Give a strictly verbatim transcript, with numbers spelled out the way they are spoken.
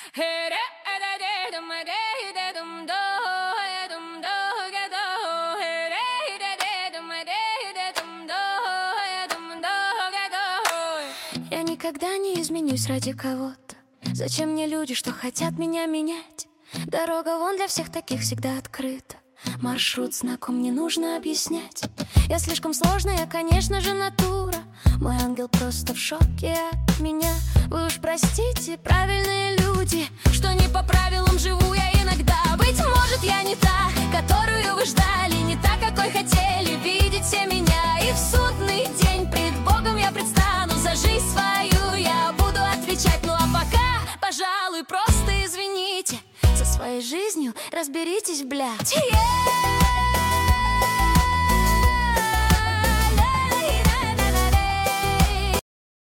Я никогда не изменюсь ради кого-то. Зачем мне люди, что хотят меня менять? Дорога вон для всех таких всегда открыта. Маршрут знаком, не нужно объяснять. Я слишком сложная, конечно же, натура. Мой ангел просто в шоке от меня. Вы уж простите, правильные люди, что не по правилам живу я иногда. Быть может, я не та, которую вы ждали, не та, какой хотели видеть все меня. И в судный день пред Богом я предстану. За жизнь свою я буду отвечать. Ну а пока, пожалуй, просто извините. Со своей жизнью разберитесь, блядь. Yeah!